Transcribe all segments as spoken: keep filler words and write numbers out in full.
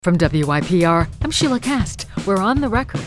From W Y P R, I'm Sheila Cast. We're on the record.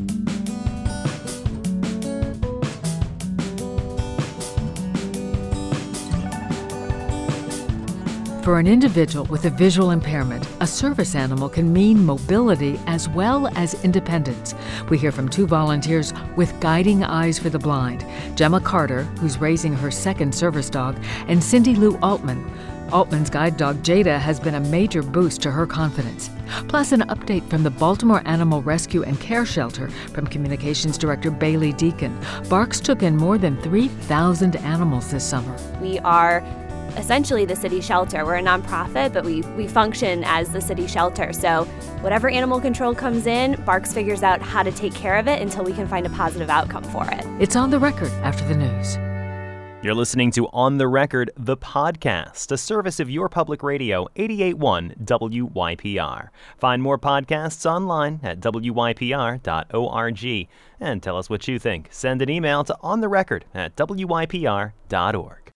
For an individual with a visual impairment, a service animal can mean mobility as well as independence. We hear from two volunteers with Guiding Eyes for the Blind, Gemma Carter, who's raising her second service dog, and Cindy Lou Altman. Altman's guide dog, Jada, has been a major boost to her confidence. Plus, an update from the Baltimore Animal Rescue and Care Shelter from Communications Director Bailey Deacon. Barks took in more than three thousand animals this summer. We are essentially the city shelter. We're a nonprofit, but we, we function as the city shelter. So whatever animal control comes in, Barks figures out how to take care of it until we can find a positive outcome for it. It's On the Record after the news. You're listening to On the Record, the podcast, a service of your public radio, eighty-eight point one W Y P R. Find more podcasts online at W Y P R dot org. And tell us what you think. Send an email to ontherecord at W Y P R dot org.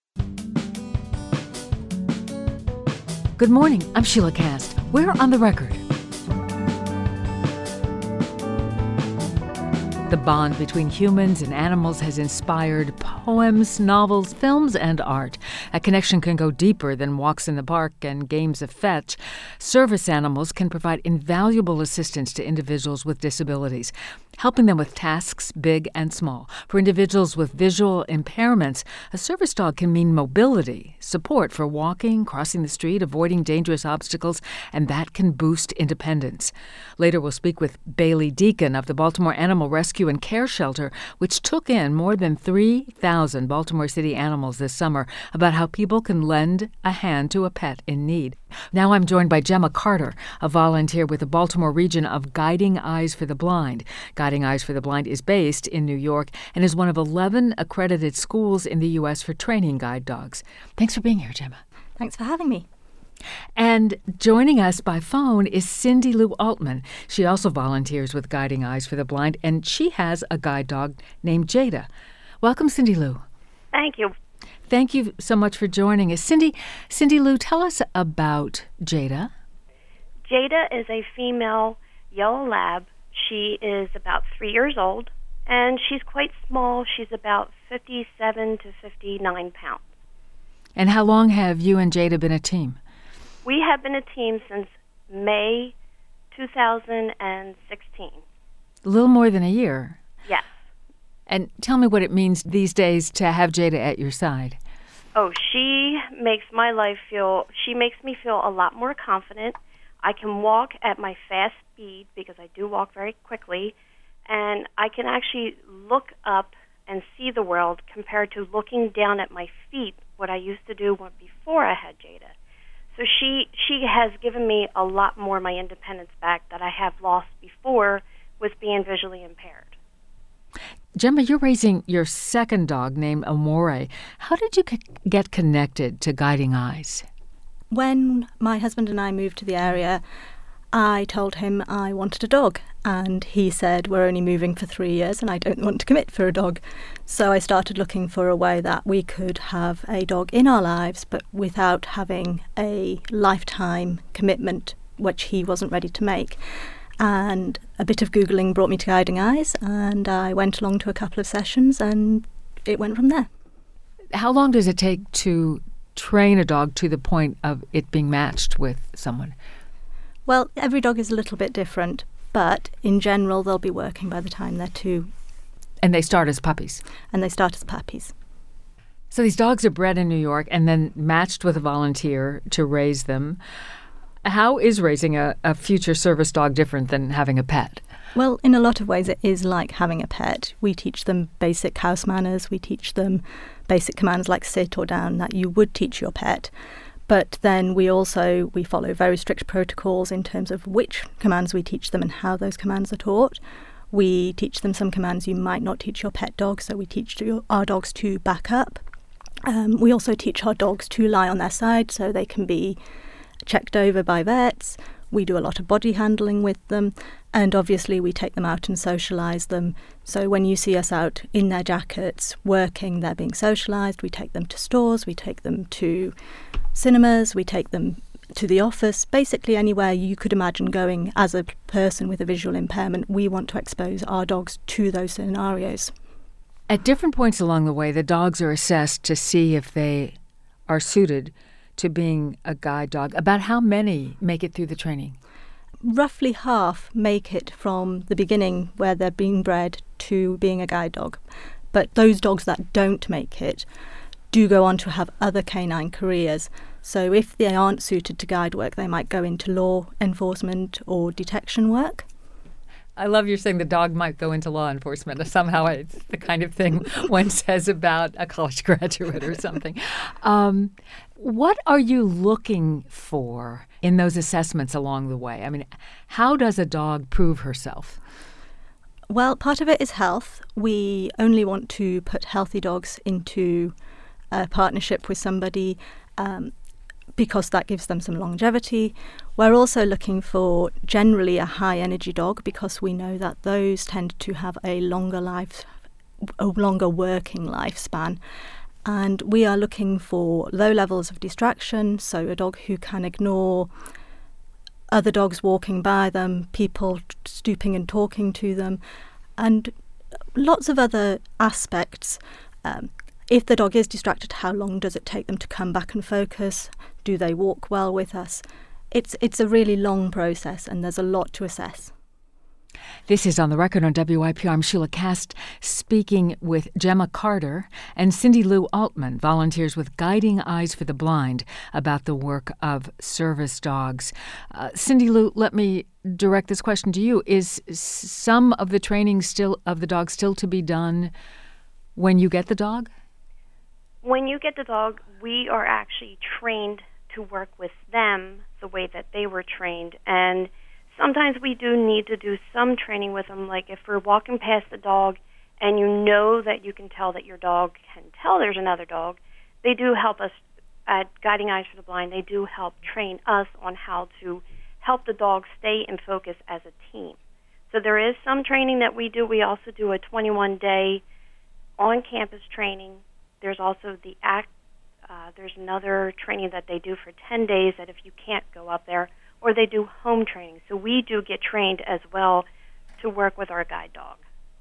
Good morning, I'm Sheila Cast. We're On the Record. The bond between humans and animals has inspired poems, novels, films, and art. A connection can go deeper than walks in the park and games of fetch. Service animals can provide invaluable assistance to individuals with disabilities, helping them with tasks big and small. For individuals with visual impairments, a service dog can mean mobility, support for walking, crossing the street, avoiding dangerous obstacles, and that can boost independence. Later, we'll speak with Bailey Deacon of the Baltimore Animal Rescue and Care Shelter, which took in more than three thousand Baltimore City animals this summer, about how people can lend a hand to a pet in need. Now I'm joined by Gemma Carter, a volunteer with the Baltimore region of Guiding Eyes for the Blind. Guiding Eyes for the Blind is based in New York and is one of eleven accredited schools in the U S for training guide dogs. Thanks for being here, Gemma. Thanks for having me. And joining us by phone is Cindy Lou Altman. She also volunteers with Guiding Eyes for the Blind, and she has a guide dog named Jada. Welcome, Cindy Lou. Thank you. Thank you so much for joining us. Cindy, Cindy Lou, tell us about Jada. Jada is a female yellow lab. She is about three years old, and she's quite small. She's about fifty-seven to fifty-nine pounds. And how long have you and Jada been a team? We have been a team since May two thousand sixteen. A little more than a year. Yes. And tell me what it means these days to have Jada at your side. Oh, she makes my life feel, she makes me feel a lot more confident. I can walk at my fast speed because I do walk very quickly, and I can actually look up and see the world compared to looking down at my feet, what I used to do when, before I had Jada. So she she has given me a lot more of my independence back that I have lost before with being visually impaired. Gemma, you're raising your second dog named Amore. How did you get connected to Guiding Eyes? When my husband and I moved to the area, I told him I wanted a dog, and he said, we're only moving for three years and I don't want to commit for a dog. So I started looking for a way that we could have a dog in our lives, but without having a lifetime commitment, which he wasn't ready to make. And a bit of Googling brought me to Guiding Eyes, and I went along to a couple of sessions, and it went from there. How long does it take to train a dog to the point of it being matched with someone? Well, every dog is a little bit different, but in general, they'll be working by the time they're two. And they start as puppies? And they start as puppies. So these dogs are bred in New York and then matched with a volunteer to raise them. How is raising a, a future service dog different than having a pet? Well, in a lot of ways, it is like having a pet. We teach them basic house manners. We teach them basic commands like sit or down that you would teach your pet. But then we also, we follow very strict protocols in terms of which commands we teach them and how those commands are taught. We teach them some commands you might not teach your pet dog, so we teach your, our dogs to back up. Um, we also teach our dogs to lie on their side so they can be checked over by vets. We do a lot of body handling with them, and obviously we take them out and socialise them. So when you see us out in their jackets working, they're being socialised. We take them to stores, we take them to cinemas, we take them to the office, basically anywhere you could imagine going as a person with a visual impairment. We want to expose our dogs to those scenarios. At different points along the way, the dogs are assessed to see if they are suited to being a guide dog. About how many make it through the training? Roughly half make it from the beginning, where they're being bred, to being a guide dog. But those dogs that don't make it do go on to have other canine careers. So if they aren't suited to guide work, they might go into law enforcement or detection work. I love you're saying the dog might go into law enforcement. Somehow it's the kind of thing one says about a college graduate or something. Um, what are you looking for in those assessments along the way? I mean, how does a dog prove herself? Well, part of it is health. We only want to put healthy dogs into a partnership with somebody um, because that gives them some longevity. We're also looking for generally a high-energy dog, because we know that those tend to have a longer life, a longer working lifespan. And we are looking for low levels of distraction, so a dog who can ignore other dogs walking by them, people stooping and talking to them, and lots of other aspects. Um, if the dog is distracted, how long does it take them to come back and focus? Do they walk well with us? It's it's a really long process, and there's a lot to assess. This is On the Record on W I P R. I'm Sheila Kast, speaking with Gemma Carter, and Cindy Lou Altman volunteers with Guiding Eyes for the Blind about the work of service dogs. Uh, Cindy Lou, let me direct this question to you. Is some of the training still of the dog still to be done when you get the dog? When you get the dog, we are actually trained to work with them the way that they were trained. And sometimes we do need to do some training with them. Like if we're walking past the dog and you know that you can tell that your dog can tell there's another dog, they do help us at Guiding Eyes for the Blind. They do help train us on how to help the dog stay in focus as a team. So there is some training that we do. We also do a twenty-one day on-campus training. There's also the act. Uh, there's another training that they do for ten days that if you can't go up there, or they do home training. So we do get trained as well to work with our guide dog.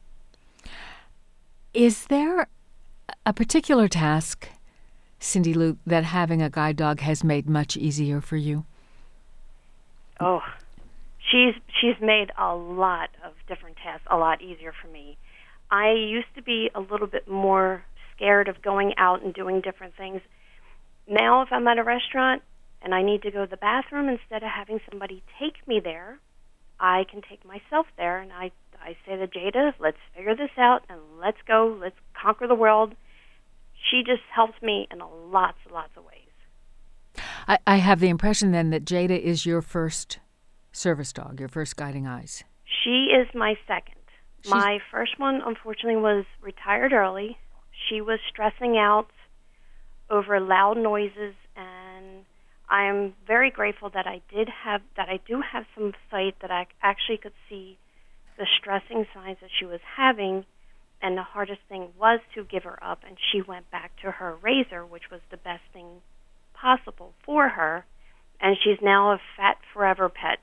Is there a particular task, Cindy Lou, that having a guide dog has made much easier for you? Oh, she's she's made a lot of different tasks a lot easier for me. I used to be a little bit more scared of going out and doing different things. Now if I'm at a restaurant and I need to go to the bathroom, instead of having somebody take me there, I can take myself there, and I, I say to Jada, let's figure this out, and let's go, let's conquer the world. She just helps me in a lots and lots of ways. I, I have the impression then that Jada is your first service dog, your first Guiding Eyes. She is my second. She's... My first one, unfortunately, was retired early. She was stressing out over loud noises, and I am very grateful that I did have that I do have some sight that I actually could see the stressing signs that she was having, and the hardest thing was to give her up, and she went back to her razor, which was the best thing possible for her, and she's now a fat forever pet.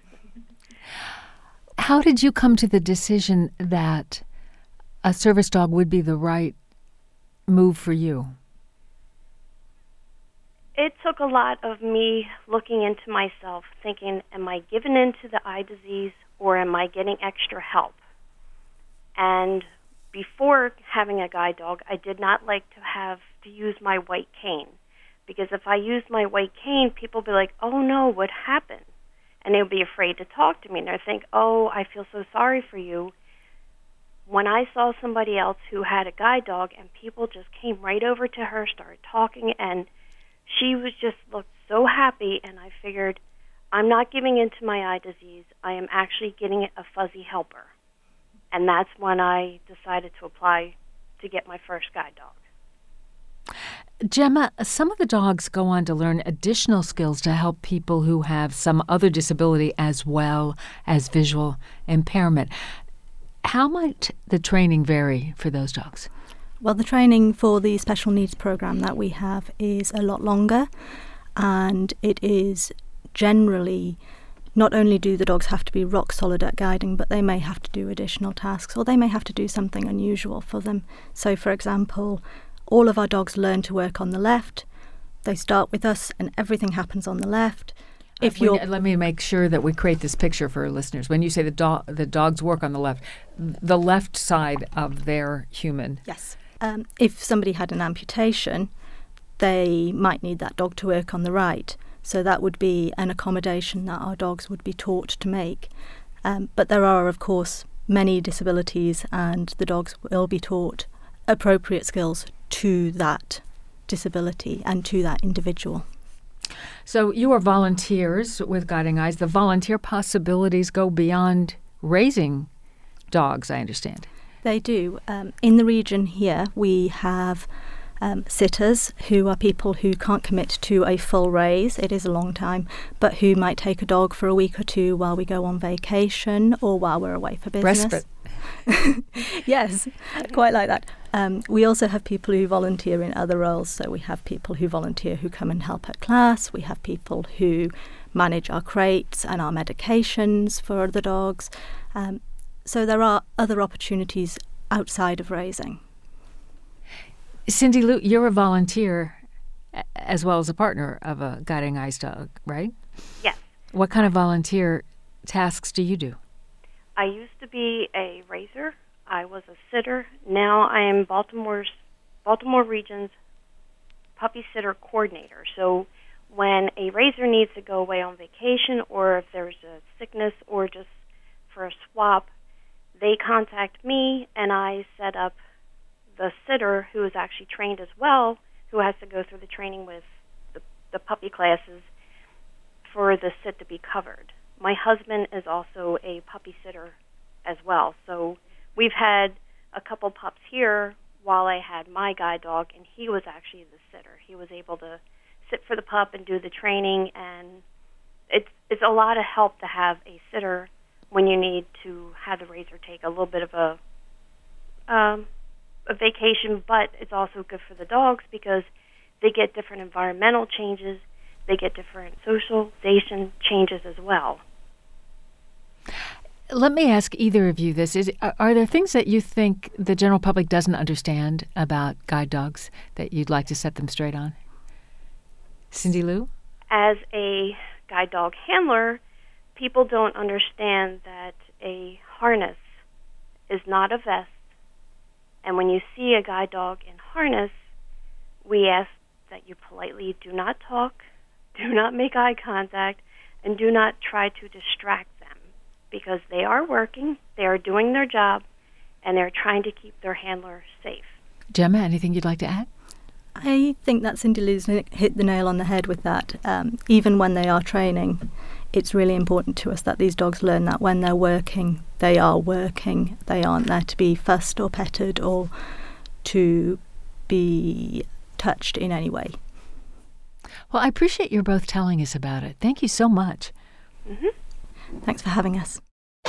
How did you come to the decision that a service dog would be the right move for you? It took a lot of me looking into myself, thinking, am I giving in to the eye disease, or am I getting extra help? And before having a guide dog, I did not like to have to use my white cane, because if I used my white cane, people would be like, oh no, what happened? And they would be afraid to talk to me, and they'd think, oh, I feel so sorry for you. When I saw somebody else who had a guide dog, and people just came right over to her, started talking, and she was just looked so happy, and I figured, I'm not giving in to my eye disease. I am actually getting a fuzzy helper. And that's when I decided to apply to get my first guide dog. Gemma, some of the dogs go on to learn additional skills to help people who have some other disability as well as visual impairment. How might the training vary for those dogs? Well, the training for the special needs program that we have is a lot longer, and it is generally, not only do the dogs have to be rock solid at guiding, but they may have to do additional tasks, or they may have to do something unusual for them. So, for example, all of our dogs learn to work on the left. They start with us and everything happens on the left. If uh, you're, let me make sure that we create this picture for our listeners. When you say the, do- the dogs work on the left, the left side of their human. Yes. Um, if somebody had an amputation, they might need that dog to work on the right. So that would be an accommodation that our dogs would be taught to make. Um, but there are, of course, many disabilities, and the dogs will be taught appropriate skills to that disability and to that individual. So you are volunteers with Guiding Eyes. The volunteer possibilities go beyond raising dogs, I understand. They do. Um, in the region here, we have um, sitters who are people who can't commit to a full raise. It is a long time, but who might take a dog for a week or two while we go on vacation or while we're away for business. Respite. Yes, quite like that. Um, we also have people who volunteer in other roles. So we have people who volunteer who come and help at class. We have people who manage our crates and our medications for the dogs. Um, so there are other opportunities outside of raising. Cindy Lou, you're a volunteer as well as a partner of a Guiding Eyes dog, right? Yes. What kind of volunteer tasks do you do? I used to be a raiser. I was a sitter. Now I am Baltimore's Baltimore Region's puppy sitter coordinator. So when a raiser needs to go away on vacation, or if there's a sickness, or just for a swap, they contact me and I set up the sitter, who is actually trained as well, who has to go through the training with the, the puppy classes, for the sit to be covered. My husband is also a puppy sitter as well. So we've had a couple pups here while I had my guide dog, and he was actually the sitter. He was able to sit for the pup and do the training, and it's it's a lot of help to have a sitter when you need to have the raiser take a little bit of a um, a vacation, but it's also good for the dogs because they get different environmental changes, they get different socialization changes as well. Let me ask either of you this. Is, are there things that you think the general public doesn't understand about guide dogs that you'd like to set them straight on? Cindy Lou? As a guide dog handler, people don't understand that a harness is not a vest. And when you see a guide dog in harness, we ask that you politely do not talk, do not make eye contact, and do not try to distract them, because they are working, they are doing their job, and they're trying to keep their handler safe. Gemma, anything you'd like to add? I think that Cindy Lou's hit the nail on the head with that. Um, even when they are training, it's really important to us that these dogs learn that when they're working, they are working. They aren't there to be fussed or petted or to be touched in any way. Well, I appreciate you both telling us about it. Thank you so much. Mm-hmm. Thanks for having us.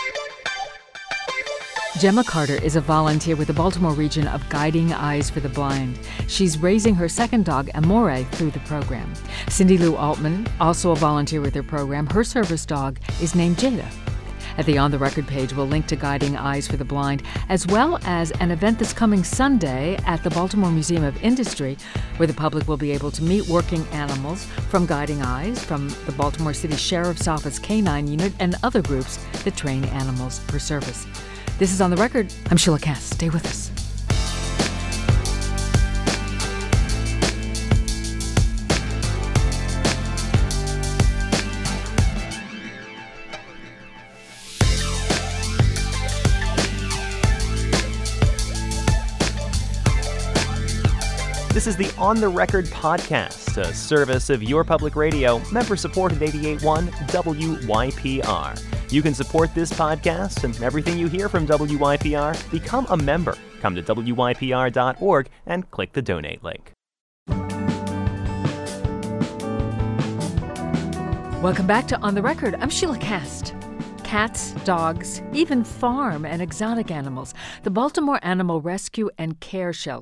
Gemma Carter is a volunteer with the Baltimore region of Guiding Eyes for the Blind. She's raising her second dog, Amore, through the program. Cindy Lou Altman, also a volunteer with her program, her service dog is named Jada. At the On the Record page, we'll link to Guiding Eyes for the Blind, as well as an event this coming Sunday at the Baltimore Museum of Industry, where the public will be able to meet working animals from Guiding Eyes, from the Baltimore City Sheriff's Office Canine Unit, and other groups that train animals for service. This is On the Record. I'm Sheila Cass. Stay with us. This is the On the Record podcast, a service of your public radio, member-supported eighty-eight point one W Y P R. You can support this podcast and everything you hear from W Y P R. Become a member. Come to W Y P R dot org and click the donate link. Welcome back to On the Record. I'm Sheila Cast. Cats, dogs, even farm and exotic animals. The Baltimore Animal Rescue and Care Shelter,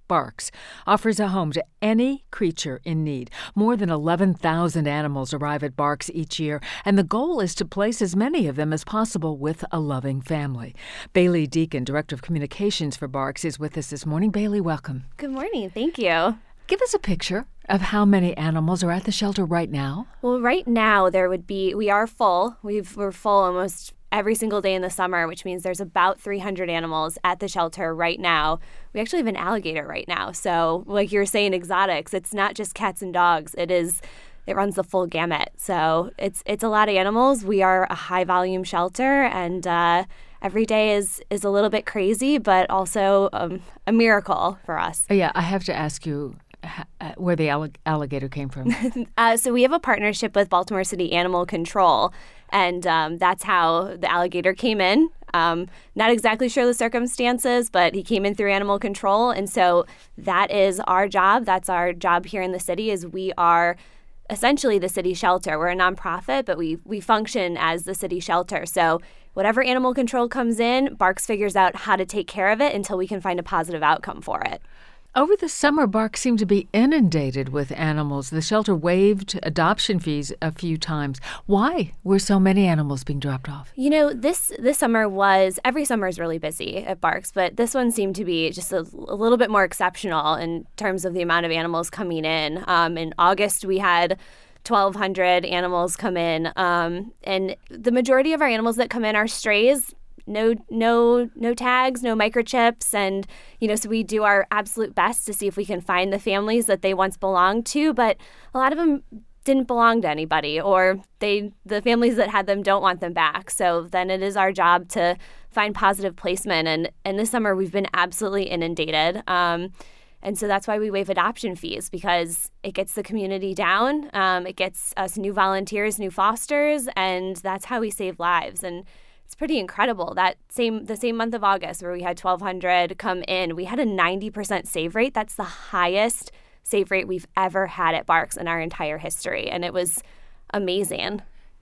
Barks offers a home to any creature in need. More than eleven thousand animals arrive at Barks each year, and the goal is to place as many of them as possible with a loving family. Bailey Deacon, Director of Communications for Barks, is with us this morning. Bailey, welcome. Good morning. Thank you. Give us a picture of how many animals are at the shelter right now. Well, right now there would be, we are full. We've, we're full almost every single day in the summer, which means there's about three hundred animals at the shelter right now. We actually have an alligator right now. So like you were saying, exotics, it's not just cats and dogs. It is, it runs the full gamut. So it's it's a lot of animals. We are a high volume shelter, and uh, every day is, is a little bit crazy, but also um, a miracle for us. Yeah, I have to ask you where the alligator came from. uh, so we have a partnership with Baltimore City Animal Control, and um, that's how the alligator came in. Um, not exactly sure the circumstances, but he came in through animal control, and so that is our job. That's our job here in the city. Is we are essentially the city shelter. We're a nonprofit, but we we function as the city shelter. So whatever animal control comes in, Barks figures out how to take care of it until we can find a positive outcome for it. Over the summer, Barks seemed to be inundated with animals. The shelter waived adoption fees a few times. Why were so many animals being dropped off? You know, this this summer was, every summer is really busy at Barks, but this one seemed to be just a, a little bit more exceptional in terms of the amount of animals coming in. Um, in August, we had twelve hundred animals come in, um, and the majority of our animals that come in are strays. No, no, no tags, no microchips, and you know, so we do our absolute best to see if we can find the families that they once belonged to. But a lot of them didn't belong to anybody, or they, the families that had them don't want them back. So then it is our job to find positive placement. And and this summer we've been absolutely inundated. Um, And so that's why we waive adoption fees, because it gets the community down. Um, it gets us new volunteers, new fosters, and that's how we save lives. And it's pretty incredible. That same the same month of August where we had twelve hundred come in, we had a ninety percent save rate. That's the highest save rate we've ever had at Barks in our entire history. And it was amazing.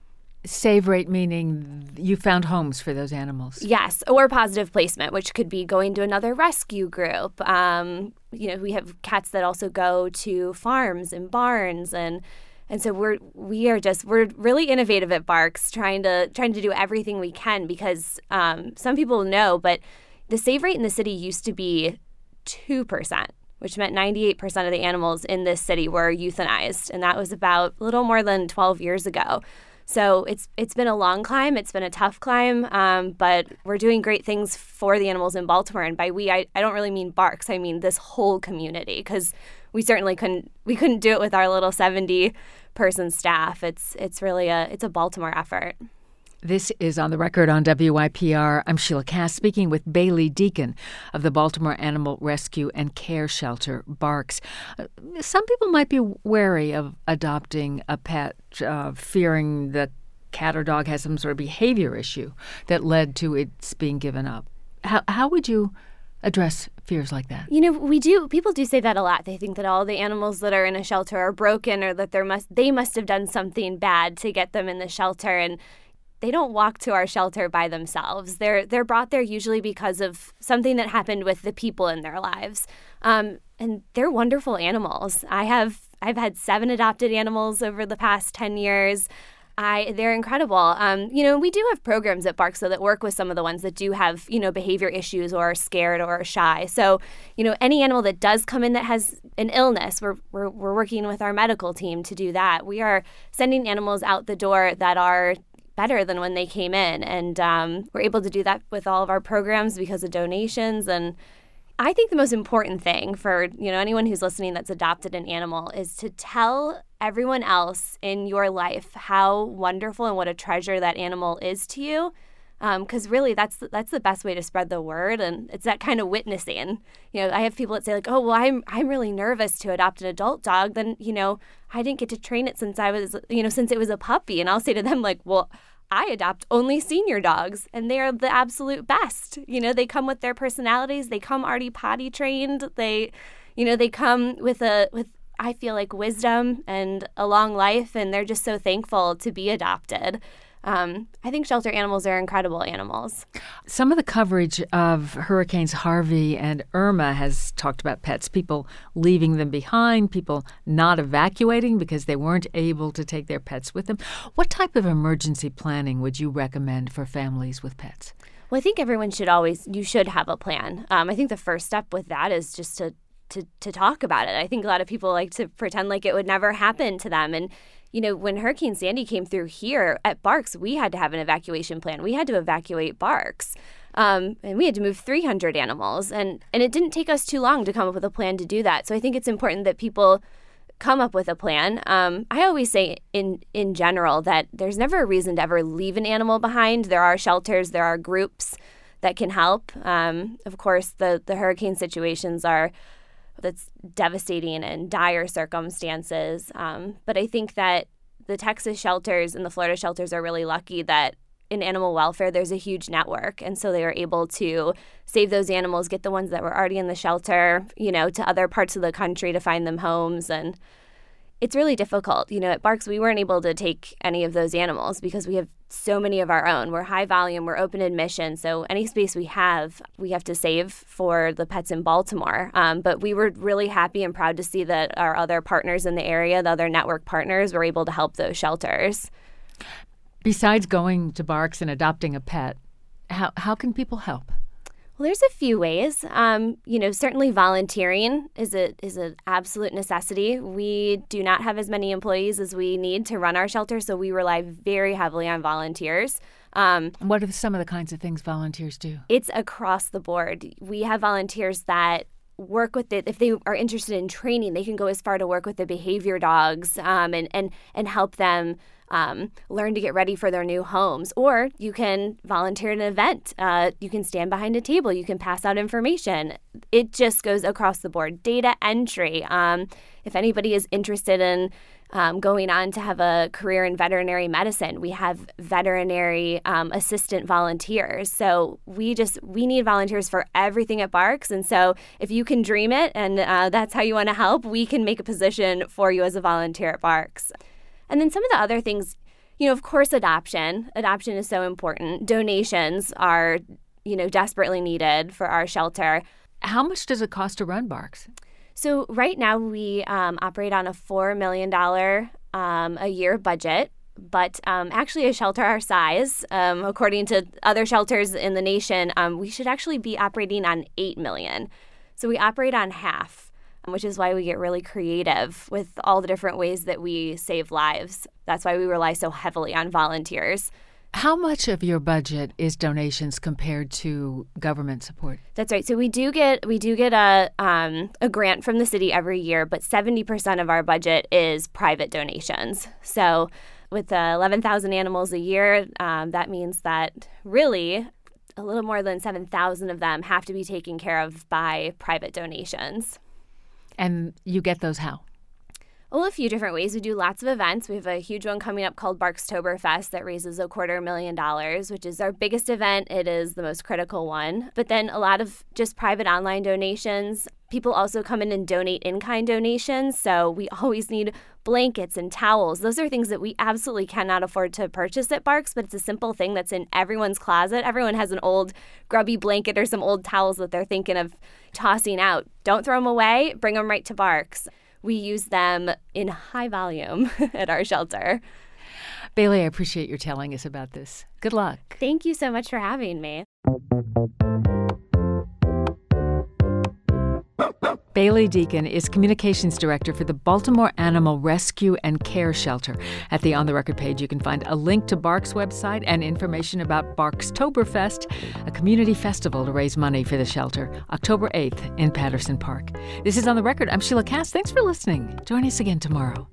Save rate meaning you found homes for those animals? Yes, or positive placement, which could be going to another rescue group. Um, you know, we have cats that also go to farms and barns, and and so we're we are just we're really innovative at Barks, trying to trying to do everything we can, because um, some people know, but the save rate in the city used to be two percent, which meant ninety-eight percent of the animals in this city were euthanized, and that was about a little more than twelve years ago. So it's it's been a long climb. It's been a tough climb, um, but we're doing great things for the animals in Baltimore. And by we, I, I don't really mean Barks. I mean this whole community, because we certainly couldn't we couldn't do it with our little seventy person staff. It's it's really a it's a Baltimore effort. This is On the Record on W I P R. I'm Sheila Cass, speaking with Bailey Deacon of the Baltimore Animal Rescue and Care Shelter, Barks. Uh, some people might be wary of adopting a pet, uh, fearing the cat or dog has some sort of behavior issue that led to its being given up. How, how would you address fears like that? You know, we do. People do say that a lot. They think that all the animals that are in a shelter are broken, or that there must they must have done something bad to get them in the shelter. And they don't walk to our shelter by themselves. They're they're brought there usually because of something that happened with the people in their lives. Um, and they're wonderful animals. I have I've had seven adopted animals over the past ten years. I they're incredible. Um, you know, we do have programs at Barks, though, that work with some of the ones that do have, you know, behavior issues or are scared or are shy. So, you know, any animal that does come in that has an illness, we're we're we're working with our medical team to do that. We are sending animals out the door that are better than when they came in. And um, we're able to do that with all of our programs because of donations. And I think the most important thing for, you know, anyone who's listening that's adopted an animal is to tell everyone else in your life how wonderful and what a treasure that animal is to you. Because um, really, that's that's the best way to spread the word, and it's that kind of witnessing. You know, I have people that say like, "Oh, well, I'm I'm really nervous to adopt an adult dog." Then, you know, I didn't get to train it since I was, you know, since it was a puppy, and I'll say to them like, "Well, I adopt only senior dogs, and they are the absolute best. You know, they come with their personalities. They come already potty trained. They, you know, they come with a with I feel like wisdom and a long life, and they're just so thankful to be adopted." Um, I think shelter animals are incredible animals. Some of the coverage of Hurricanes Harvey and Irma has talked about pets, people leaving them behind, people not evacuating because they weren't able to take their pets with them. What type of emergency planning would you recommend for families with pets? Well, I think everyone should always, you should have a plan. Um, I think the first step with that is just to, to, to talk about it. I think a lot of people like to pretend like it would never happen to them. And you know, when Hurricane Sandy came through here at Barks, we had to have an evacuation plan. We had to evacuate Barks. Um, and we had to move three hundred animals. And, and it didn't take us too long to come up with a plan to do that. So I think it's important that people come up with a plan. Um, I always say in, in general that there's never a reason to ever leave an animal behind. There are shelters, there are groups that can help. Um, of course, the, the hurricane situations are that's devastating and dire circumstances. Um, but I think that the Texas shelters and the Florida shelters are really lucky that in animal welfare, there's a huge network. And so they were able to save those animals, get the ones that were already in the shelter, you know, to other parts of the country to find them homes. And it's really difficult. You know, at Barks, we weren't able to take any of those animals because we have so many of our own. We're high volume, we're open admission. So any space we have, we have to save for the pets in Baltimore. Um, but we were really happy and proud to see that our other partners in the area, the other network partners, were able to help those shelters. Besides going to Barks and adopting a pet, how how can people help? Well, there's a few ways. Um, you know, certainly volunteering is a is an absolute necessity. We do not have as many employees as we need to run our shelter, so we rely very heavily on volunteers. Um, what are some of the kinds of things volunteers do? It's across the board. We have volunteers that work with it. If they are interested in training, they can go as far to work with the behavior dogs um, and, and, and help them um, learn to get ready for their new homes. Or you can volunteer at an event. Uh, you can stand behind a table. You can pass out information. It just goes across the board. Data entry. Um, if anybody is interested in Um, going on to have a career in veterinary medicine, we have veterinary um, assistant volunteers. So we just, we need volunteers for everything at Barks. And so if you can dream it and uh, that's how you want to help, we can make a position for you as a volunteer at Barks. And then some of the other things, you know, of course, adoption. Adoption is so important. Donations are, you know, desperately needed for our shelter. How much does it cost to run Barks? So right now we um, operate on a four million dollars um, a year budget, but um, actually a shelter our size, um, according to other shelters in the nation, um, we should actually be operating on eight million dollars. So we operate on half, which is why we get really creative with all the different ways that we save lives. That's why we rely so heavily on volunteers. How much of your budget is donations compared to government support? That's right. So we do get we do get a um, a grant from the city every year, but seventy percent of our budget is private donations. So with uh, eleven thousand animals a year, um, that means that really a little more than seven thousand of them have to be taken care of by private donations. And you get those how? Well, a few different ways. We do lots of events. We have a huge one coming up called Barkstoberfest that raises a quarter million dollars, which is our biggest event. It is the most critical one. But then a lot of just private online donations. People also come in and donate in-kind donations. So we always need blankets and towels. Those are things that we absolutely cannot afford to purchase at Barks, but it's a simple thing that's in everyone's closet. Everyone has an old grubby blanket or some old towels that they're thinking of tossing out. Don't throw them away. Bring them right to Barks. We use them in high volume at our shelter. Bailey, I appreciate your telling us about this. Good luck. Thank you so much for having me. Bailey Deacon is Communications Director for the Baltimore Animal Rescue and Care Shelter. At the On the Record page, you can find a link to Barks' website and information about Barkstoberfest, a community festival to raise money for the shelter, October eighth in Patterson Park. This is On the Record. I'm Sheila Cass. Thanks for listening. Join us again tomorrow.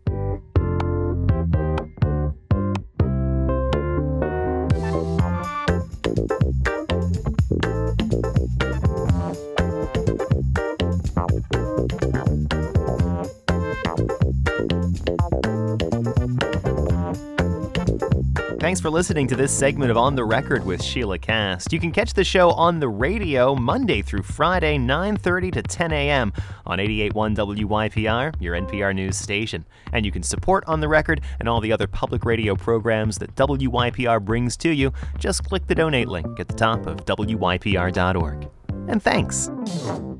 Thanks for listening to this segment of On the Record with Sheila Cast. You can catch the show on the radio Monday through Friday, nine thirty to ten a.m. on eighty-eight point one W Y P R, your N P R news station. And you can support On the Record and all the other public radio programs that W Y P R brings to you. Just click the donate link at the top of W Y P R dot org. And thanks.